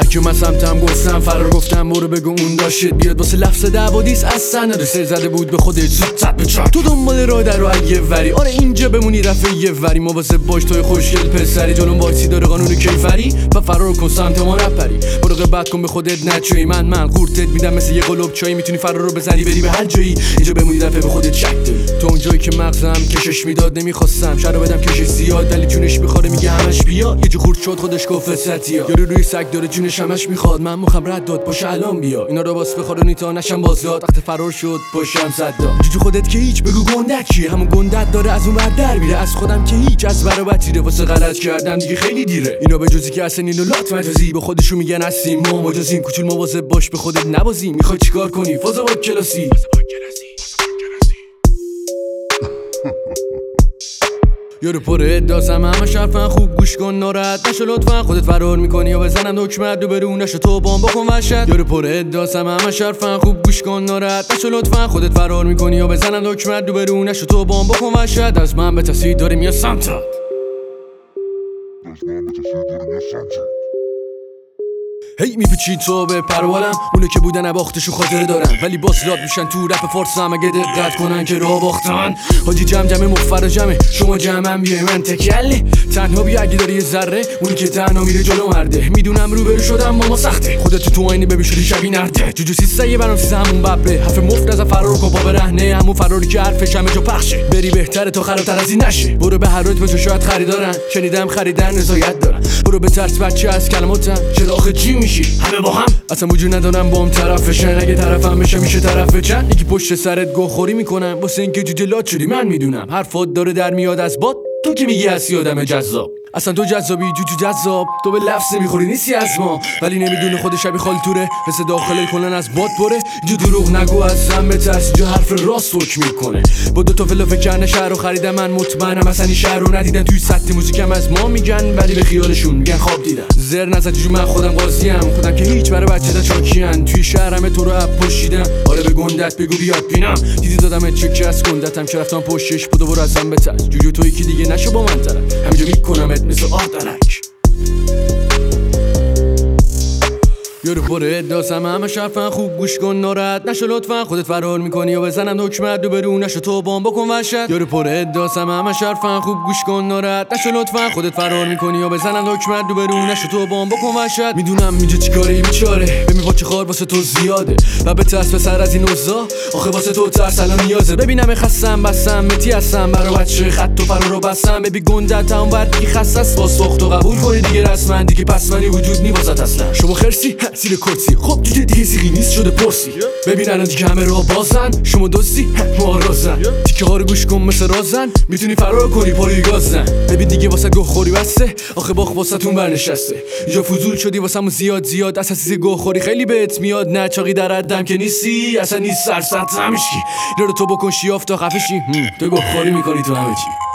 که من سمتم گفتم فرار گفتم برو بگو اون داشت بیاد واسه لفظ دعوادیس اصلا نداره سر زده بود به خودت زود به چاک تو دنبال راه در رو یه وری آره اینجا بمونی رفع یه وری مواظب باش توی خوشگل پسری جلوم واکسی داره قانون کیفری و فرار کن سمت ما نپری مراقبت کن به خودت نچوی من قورتت میدم مثل یه قلوب چای میتونی فرار رو بزنی بری به هر جایی اینجا بمونی رفع به خودت شک داری تو اون جایی که مغزم کشش میداد نمیخواستم شرا بدم کشش زیاد ولی جونش میخوره میگه همش بیا یه جو خورد شد خودش گفت ستیا یارو روی سگ داره جونش همش میخواد من مخم رد داد باشه الان بیا اینا رو باس بخورونی تا نشم بازداد وقت فرار شد باشم صدا جو خودت که هیچ بگو گندت چیه همون گندت داره از اون ور در میره از خودم که هیچ از برابتیره واسه غلط کردم دیگه خیلی دیره اینا به جزی که اصلا اینو لات مجازی به خودشون میگن هستیم ما مجازیم کوچول مواظب باش به خودت نبازی میخوای چیکار کنی فازا با کلاسی یارو پر ادعاسم همش حرفن خوب گوش کن ناراحت نشو لطفا خودت فرار میکنی یا بزنم دکمت رو برو نشو تو بام بکن وحشت یارو پر ادعاسم همش حرفن خوب گوش کن ناراحت نشو لطفا خودت فرار میکنی یا بزنم دکمت رو برو نشو تو بام بکن وحشت از من به تصویر داریم یا سمتا هی میپیچید تو به پروالم اونه که بودن باختشو خاطره دارن ولی باز راد میشن تو رپ فارسم اگه دقت کنن که راه باختن حاجی جمع مفر جمعه شما جمعم بیای من تکله تنها بیا اگه داری یه ذره اونی که تنها میره جلو مرده میدونم روبرو شدم ماما سخته خودت تو آینه ببین شدی شبیه نرده جوجو سیسه برام سیسه همون ببره حرف مفت از فرار کن پا برهنه همون فراری که حرفش همه جا پخشه بری بهتره تا خرابتر از این نشه برو به هر روز بجو شاید خریدارن شنیدم خریدن رضایت دارن برو به ترس بچه از کلماتم چرا آخه چی میشی همه با هم اصلا وجود ندارم با هم طرفشن اگه طرفم بشه میشه طرف چند یکی پشت سرت گوخوری میکنن واسه اینکه جوجه لات شدی من میدونم حرفات داره در میاد از باد تو که میگی هستی آدم جذاب اصلا تو جذابی جوجو جذاب تو به لفظ میخوری نیستی از ما ولی نمیدونه خود شبی خالتوره مثل داخل کلن از باد بره جو دروغ نگو از زن بترس جو حرف راست حکم میکنه با دو تا فلافل کرنه شهر رو خریدم من مطمئنم اصلا این شهر رو ندیدن توی سطح موزیکم از ما میگن ولی به خیالشون میگن خواب دیدن زر نزد جو من خودم قاضیم خودم که هیچ برای بچه تا چاکیان توی شهرم تو رو اپ پشیدم آره به گندت بگو بیاد بینم دیدی دادم چکی از گندتم که رفتم پشتش بودو برو ازم بترس جوجو تو یکی دیگه نشو با من طرف همینجا میکنم مثل آردنک یارو پر ادعاسم همش حرفن خوب گوش کن ناراحت نشو لطفا خودت فرار میکنی یا بزنم دکمت رو برو نشو تو بام بکن وحشت یارو پر ادعاسم همش حرفن خوب گوش کن ناراحت نشو لطفا خودت فرار میکنی یا بزنم دکمت رو برو نشو تو بام بکن وحشت میدونم اینجا چیکاری بیچاره ببین پاچه خار واسه تو زیاده و به ترس پسر از این اوضاع آخه واسه تو ترس الان نیازه ببینم خستم بسم متی هستم برا بچه خط و فرار رو بسم ببین گندت هم وردی خصص با سخت و قبول کنی دیگه رسما دیگه پس منی وجود نی واسط اصلا شما خرسی زیر کرسی خب جوجه دیگه سیغی نیست شده پرسی ببین الان دیگه همه راه بازن شما دوستی ما رازن تیکه ها رو گوش کن مثل رازن میتونی فرار کنی پاروی گازن ببین دیگه واسه گوه خوری بسته آخه باخ واسه تون برنشسته اینجا فضول شدی واسه مو زیاد اساسی گوه خوری خیلی بهت میاد نه چاقی در حدم که نیستی اصلا نیست سرسط همشکی اینا رو تو بکن شیاف تا خفشی تو گوه خوری میکنی تو همه چی